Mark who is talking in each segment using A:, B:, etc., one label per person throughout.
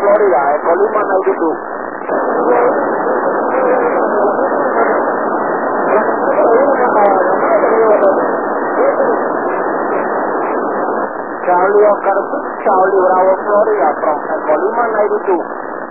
A: Florida, Echo Lima 92. Charlie Oscar 6, Charlie Bravo, Florida, from Echo Lima 92.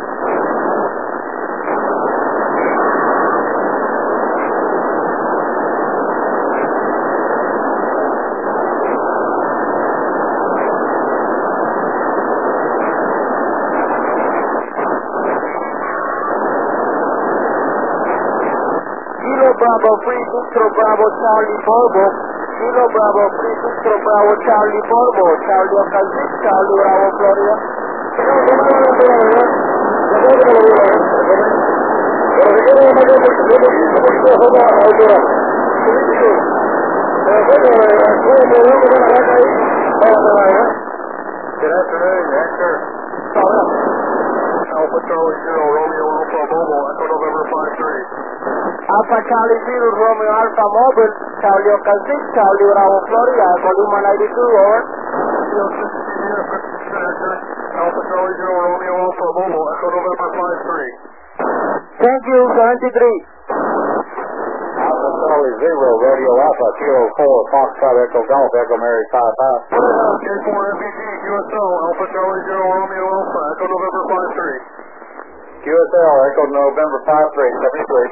A: Bravo, Free Victor, Bravo, Charlie, Borbo. Kilo Bravo, Free Victor, Bravo, Charlie, Borbo. Charlie Oscar 6, Charlie Bravo, Florida.
B: Good afternoon, Hector. Alpha Charlie 0, Romeo Alpha Mobile, Echo November 53.
A: Alpha Charlie 0, Romeo Alpha Mobile, Charlie Oscar 6, Charlie Bravo, Florida, Echo Lima 92, over.
B: Alpha Charlie 0, Romeo Alpha Mobile, Echo November 53.
A: Thank you, 73.
B: Alpha Charlie 0, Radio Alpha, Kilo 4, Foxtrot Echo Golf, Echo Mary 55. K4 MPG, QSL, Alpha Charlie 0, Romeo Alpha, Echo November 53. QSL, Echo November 53, 73.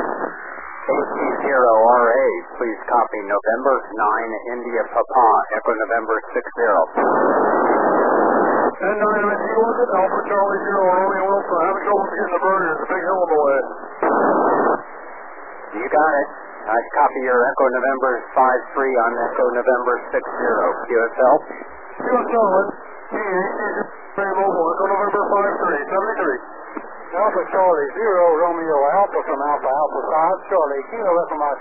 C: AC0RA, please copy November 9 India Papa, Echo November 60.
B: And 9 IC Orchid, Alpha Charlie 0, Romeo Alpha, having trouble getting the burner, there's a big hill in the way.
C: You got it. I copy your Echo November 53 on Echo November 60. QSL?
B: QSL, AC Mobile, Echo November 53, 73. Alpha Charlie 0, Romeo Alpha from Alpha Alpha 5, Charlie Kilo Left 05.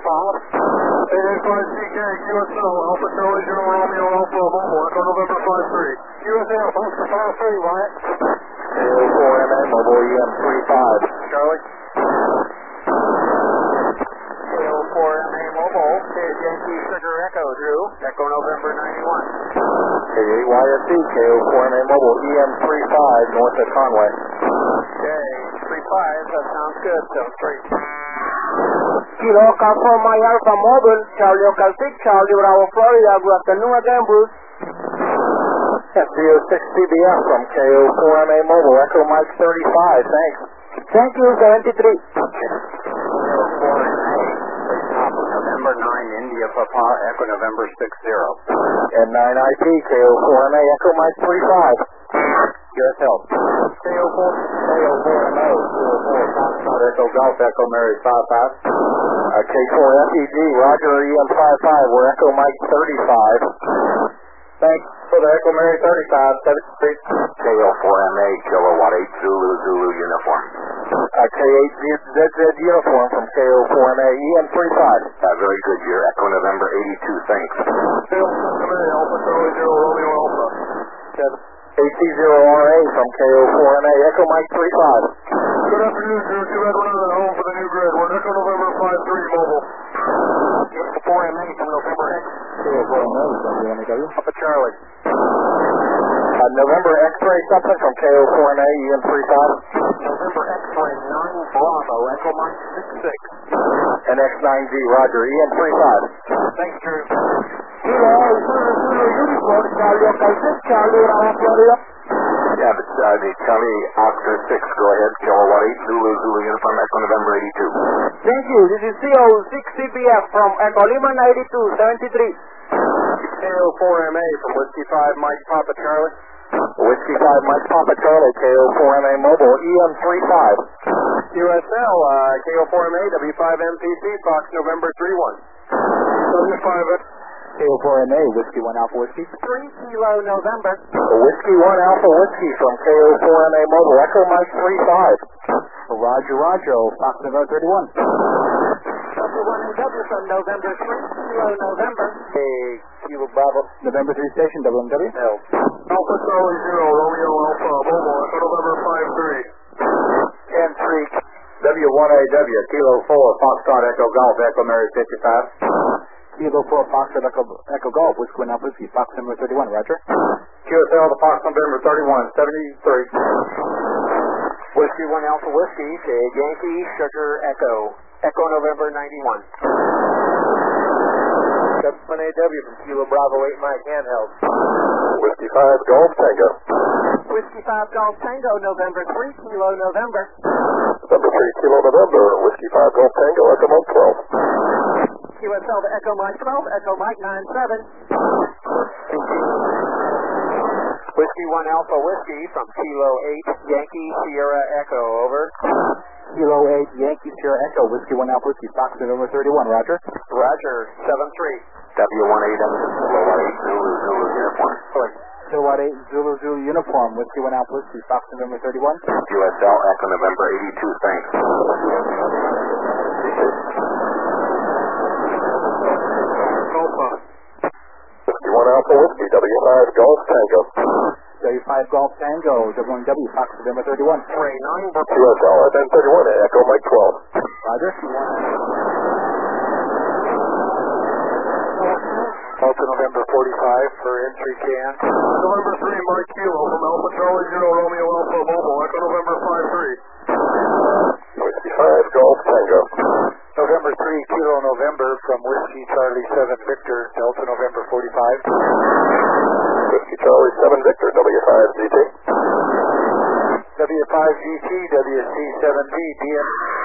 B: 885CK, QSL, Alpha Charlie 0, Romeo Alpha Mobile, Echo November 53. QSL, thanks for 53, Wyatt. KO4MA, Mobile EM35. Charlie. KO4MA Mobile, Yankee Sugar Echo, Drew, Echo November 91. K8YSC, KO4MA Mobile EM35, north of Conway. Okay, 35, that sounds good, so straight.
A: Kilo Oscar 4, my Alpha Mobile, Charlie Oscar 6, Charlie Bravo, Florida. Good afternoon again, Bruce.
B: FBO 6 CBF from KO4MA Mobile, Echo Mike 35, thanks.
A: Thank you, 73.
C: November 9 India Papa, Echo November 60.
B: And 9IP, KO4MA, Echo Mike 35. QSL. KO4MA, 04, Foxtrot Echo Golf, Echo Mary 55. K4FEG, Roger EM55, we're Echo Mike 35. Thanks for the Echo Mary 35, 73.
C: KO4MA, Kilowatt 8 Zulu Zulu uniform.
B: K8ZZ uniform from KO4MA, EM35.
C: Very good, your Echo November 82, thanks.
B: KO4MA, Alpha Charlie 0, Romeo Alpha. AC0RA from KO4MA, Echo Mike 35. Good afternoon, Drew. Too bad we're not at home for the new grid. We're Echo November 53 mobile. KO4MA from November X. KO4MA from UNW. Alpha Charlie. November X-ray something from KO4MA, EM35.
C: November X-ray 9 Bravo, Echo Mike 66.
B: And X9G, Roger, EM35.
C: Thanks, Drew.
A: Kilo uniform, Charlie Oscar 6, Charlie Bravo, Florida.
C: Yeah, the Charlie Oscar 6, go ahead, Kilowatt 8 Zulu Zulu uniform, Echo November 82.
A: Thank you. This is CO6 CPF from Echo Lima 92, 73.
B: KO4MA from Whiskey 5 Mike Papa Charlie. Whiskey 5 Mike Papa Charlie, KO4MA Mobile, EM35. QSL, KO4MA, W5MPC, Fox November 31. W5 KO4MA, Whiskey 1 Alpha Whiskey.
A: 3 Kilo November.
B: Whiskey 1 Alpha Whiskey from KO4MA Mobile, Echo Mike 35. Roger, Roger, Fox November 31.
A: W1W from November 3 Kilo November.
B: Hey, Kilo Bravo. November 3 station, WMW. No. Alpha Charlie 0, Romeo Alpha, Mobile, Echo November 53. And 3, W1AW, Kilo 4, Foxtrot Echo Golf, Echo Mary 55. Kilo 4, Foxtrot Echo Golf, Whiskey 1 Alpha Whiskey, Fox number 31, Roger. QSL to Fox November 31, 73.
A: Whiskey 1 Alpha Whiskey to Yankee Sugar Echo. Echo November 91. 7AW from Kilo Bravo 8 Mike handheld.
C: Whiskey 5 Golf Tango.
A: Whiskey 5 Golf Tango November 3 Kilo November.
C: November 3 Kilo November. Whiskey 5 Golf Tango. Echo Mike 12.
A: QSL to Echo Mike 12. Echo Mike 97. Whiskey 1 Alpha Whiskey from Kilo 8 Yankee Sierra Echo, over.
B: Kilo 8 Yankee Sierra Echo, Whiskey 1 Alpha Whiskey, Fox November 31, roger.
A: Roger, 7-3.
C: W18 Kilowatt 8 Zulu Zulu uniform.
B: Kilowatt 8 Zulu Zulu uniform, Whiskey 1 Alpha Whiskey, Fox November 31.
C: QSL Echo November 82, thanks. Whiskey 1 Alpha Whiskey, W5 Golf Tango.
B: W5 Golf Tango, W1W, Fox November 31.
C: QSL FM 31, Echo Mike 12.
B: Roger.
C: Delta November 45 for entry can.
D: November 3, Mike Kilo from Alpha Charlie Zero Romeo Alpha Mobile, Echo November 5-3.
C: Whiskey 5 Golf Tango.
B: November 3 Kilo November from Whiskey Charlie 7 Victor, Delta November 45.
C: Whiskey Charlie 7 Victor, W5 GT.
B: W5 GT, WC 7D, DM.